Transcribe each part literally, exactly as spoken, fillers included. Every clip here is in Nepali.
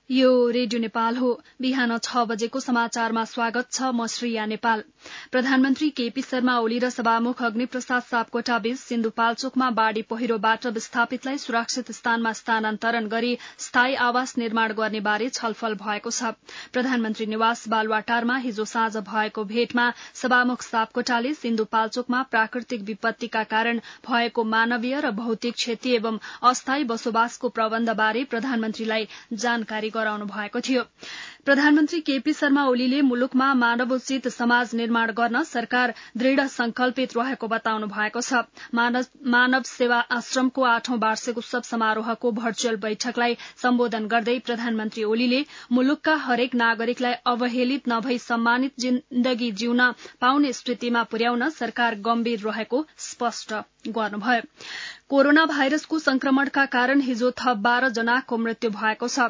यो रेडियो नेपाल हो। बिहान छ बजेको समाचारमा स्वागत छ। म श्रेया नेपाल। प्रधानमन्त्री केपी शर्मा ओली र सभामुख अग्निप्रसाद सापकोटा बीच सिन्धुपाल्चोकमा बाढ़ी पहिरोबाट विस्थापितलाई सुरक्षित स्थानमा स्थानान्तरण गरी स्थायी आवास निर्माण गर्ने बारे छलफल भएको छ। प्रधानमन्त्री निवास बालुवाटारमा हिजो साँझ भएको भेटमा सभामुख सापकोटाले सिन्धुपाल्चोकमा प्राकृतिक विपत्तिका कारण भएको मानवीय र भौतिक क्षति एवं अस्थायी बसोबासको प्रबन्धबारे प्रधानमन्त्रीलाई जानकारी गराउनु भएको थियो। प्रधानमन्त्री केपी शर्मा ओलीले मुलुकमा मानवोचित समाज निर्माण गर्न सरकार दृढ़ संकल्पित रहेको बताउनु भएको छ। मानव, मानव सेवा आश्रमको आठौं वार्षिक उत्सव समारोहको भर्चुअल बैठकलाई सम्बोधन गर्दै प्रधानमन्त्री ओलीले मुलुकका हरेक नागरिकलाई अवहेलित नभई सम्मानित जिन्दगी जिउन पाउने स्थितिमा पुर्याउन सरकार गम्भीर रहेको स्पष्ट गर्नुभयो। कोरोना भाइरसको संक्रमणका कारण हिजो थप बाह्र जनाको मृत्यु भएको छ।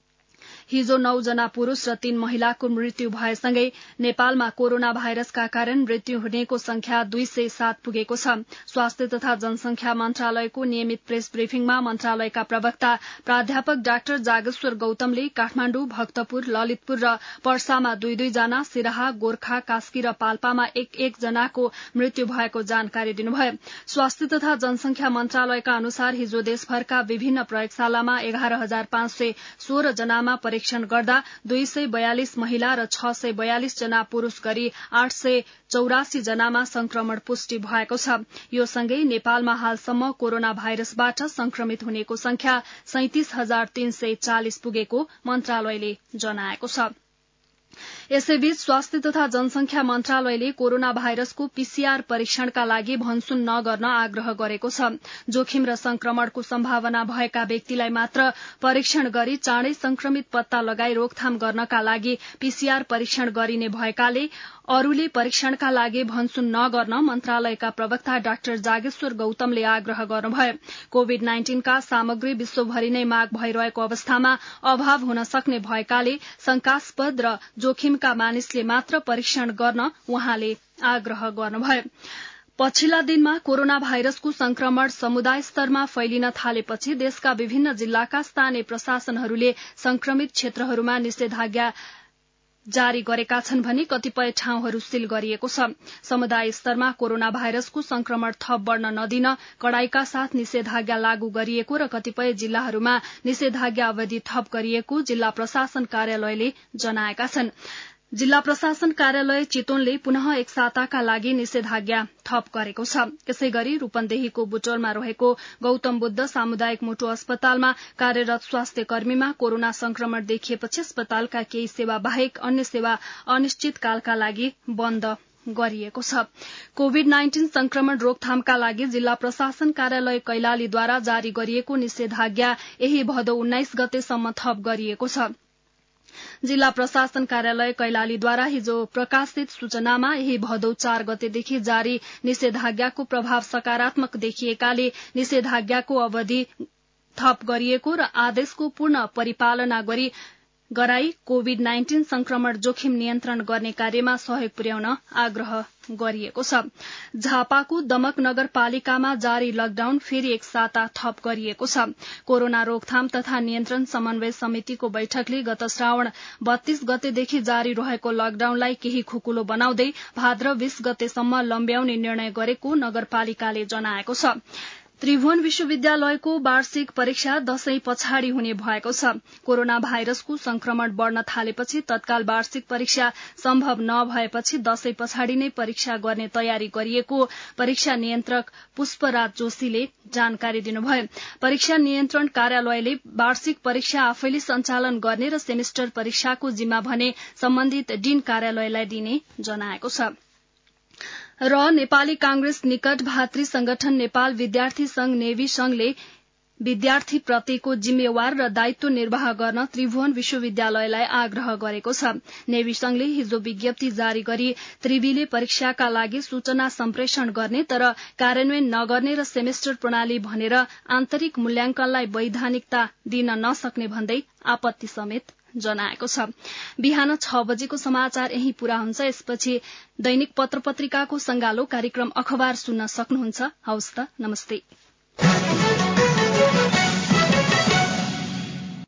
हिजो नौ जना पुरूष र तीन महिलाको मृत्यु भएसँगै नेपालमा कोरोना भाइरसका कारण मृत्यु हुनेको संख्या दुई सय सात पुगेको छ। स्वास्थ्य तथा जनसंख्या मन्त्रालयको नियमित प्रेस ब्रिफिङमा मन्त्रालयका प्रवक्ता प्राध्यापक डाक्टर जागेश्वर गौतमले काठमाण्डु, भक्तपुर, ललितपुर र पर्सामा दुई दुई जना, सिराहा, गोर्खा, कास्की र पाल्पामा एक एक जनाको मृत्यु भएको जानकारी दिनुभयो। स्वास्थ्य तथा जनसंख्या मन्त्रालयका अनुसार हिजो देशभरका विभिन्न प्रयोगशालामा एघार हजार पाँच सय सोह्र जनामा परीक्षण गर्दा दुई सय बयालिस महिला र छ सय बयालिस जना पुरूष गरी आठ सय चौरासी जनामा संक्रमण पुष्टि भएको छ। यो सँगै नेपालमा हालसम्म कोरोना भाइरसबाट संक्रमित हुनेको संख्या सैंतिस हजार तीन सय चालिस पुगेको मन्त्रालयले जनाएको छ। यसैबीच स्वास्थ्य तथा जनसंख्या मन्त्रालयले कोरोना भाइरसको पीसीआर परीक्षणका लागि भनसुन नगर्न आग्रह गरेको छ। जोखिम र संक्रमणको सम्भावना भएका व्यक्तिलाई मात्र परीक्षण गरी चाँडै संक्रमित पत्ता लगाई रोकथाम गर्नका लागि पीसीआर परीक्षण गरिने भएकाले अरूले परीक्षणका लागि भनसुन नगर्न मन्त्रालयका प्रवक्ता डाक्टर जागेश्वर गौतमले आग्रह गर्नुभयो। कोविड नाइन्टीनका सामग्री विश्वभरि नै माग भइरहेको अवस्थामा अभाव हुन सक्ने भएकाले शंकास्पद र जोखिमका मानिसले मात्र परीक्षण गर्न उहाँले आग्रह गर्नुभयो। पछिल्ला दिनमा कोरोना भाइरसको संक्रमण समुदाय स्तरमा फैलिन थालेपछि देशका विभिन्न जिल्लाका स्थानीय प्रशासनहरूले संक्रमित क्षेत्रहरूमा निषेधाज्ञा जारी गरेका छन् भने कतिपय ठाउँहरू सील गरिएको छ। समुदाय स्तरमा कोरोना भाइरसको संक्रमण थप बढ़न नदिन कड़ाईका साथ निषेधाज्ञा लागू गरिएको र कतिपय जिल्लाहरूमा निषेधाज्ञा अवधि थप गरिएको जिल्ला प्रशासन कार्यालयले जनाएका छन्। जिल्ला प्रशासन कार्यालय चितवनले पुनः एक साताका लागि निषेधाज्ञा थप गरेको छ। यसै गरी रूपन्देहीको बुटोलमा रहेको गौतम बुद्ध सामुदायिक मुटु अस्पतालमा कार्यरत स्वास्थ्य कर्मीमा कोरोना संक्रमण देखिएपछि अस्पतालका केही सेवा बाहेक अन्य सेवा अनिश्चितकालका लागि बन्द गरिएको छ। कोविड नाइन्टीन संक्रमण रोकथामका लागि जिल्ला प्रशासन कार्यालय कैलालीद्वारा जारी गरिएको निषेधाज्ञा यही भदौ उन्नाइस गतेसम्म थप गरिएको छ। जिल्ला प्रशासन कार्यालय कैलालीद्वारा हिजो प्रकाशित सूचनामा यही भदौ चार गतेदेखि जारी निषेधाज्ञाको प्रभाव सकारात्मक देखिएकाले निषेधाज्ञाको अवधि थप गरिएको र आदेशको पूर्ण परिपालना गरी गराई कोविड नाइन्टीन संक्रमण जोखिम नियन्त्रण गर्ने कार्यमा सहयोग पुर्याउन आग्रह गरिएको छ। झापाको दमक नगरपालिकामा जारी लकडाउन फेरि एक साता थप गरिएको छ। कोरोना रोकथाम तथा नियन्त्रण समन्वय समितिको बैठकले गत श्रावण बत्तीस गतेदेखि जारी रहेको लकडाउनलाई केही खुकुलो बनाउँदै भाद्र बीस गतेसम्म लम्ब्याउने निर्णय गरेको नगरपालिकाले जनाएको छ। त्रिभुवन विश्वविद्यालयको वार्षिक परीक्षा दशैं पछाडि हुने भएको छ। कोरोना भाइरसको संक्रमण बढ़न थालेपछि तत्काल वार्षिक परीक्षा सम्भव नभएपछि दशैं पछाडि नै परीक्षा गर्ने तयारी गरिएको परीक्षा नियन्त्रक पुष्पराज जोशीले जानकारी दिनुभयो। परीक्षा नियन्त्रण कार्यालयले वार्षिक परीक्षा आफैले सञ्चालन गर्ने र सेमिस्टर परीक्षाको जिम्मा भने सम्बन्धित डीन कार्यालयलाई दिने जनाएको छ। र नेपाली कांग्रेस निकट भातृ संगठन नेपाल विद्यार्थी संघ नेवी संघले विद्यार्थीप्रतिको जिम्मेवार र दायित्व निर्वाह गर्न त्रिभुवन विश्वविद्यालयलाई आग्रह गरेको छ। नेवी संघले हिजो विज्ञप्ति जारी गरी त्रिवीले परीक्षाका लागि सूचना सम्प्रेषण गर्ने तर कार्यान्वयन नगर्ने र सेमेस्टर प्रणाली भनेर आन्तरिक मूल्याङ्कनलाई वैधानिकता दिन नसक्ने भन्दै आपत्ति समेत जनाएको छ। बिहान छ बजेको समाचार यही पूरा हुन्छ। यसपछि दैनिक पत्र पत्रिकाको संगालो कार्यक्रम अखबार सुन्न सक्नुहुन्छ। हवस् त, नमस्ते।